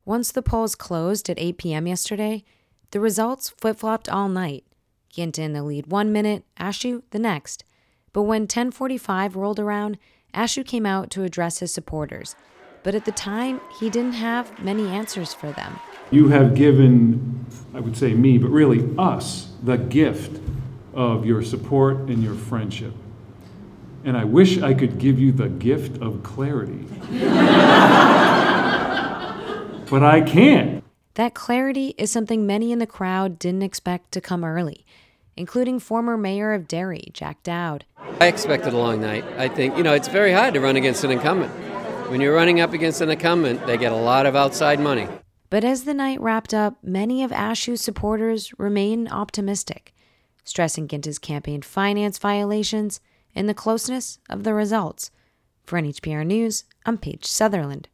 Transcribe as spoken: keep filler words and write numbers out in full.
Once the polls closed at eight p.m. yesterday, the results flip-flopped all night. Ginta in the lead one minute, Ashew the next. But when ten forty-five rolled around, Ashew came out to address his supporters. But at the time, he didn't have many answers for them. You have given, I would say me, but really us, the gift of your support and your friendship. And I wish I could give you the gift of clarity. But I can't. That clarity is something many in the crowd didn't expect to come early, including former mayor of Derry, Jack Dowd. I expected a long night. I think, you know, it's very hard to run against an incumbent. When you're running up against an incumbent, they get a lot of outside money. But as the night wrapped up, many of Ashew's supporters remain optimistic, stressing Ginta's campaign finance violations and the closeness of the results. For N H P R News, I'm Paige Sutherland.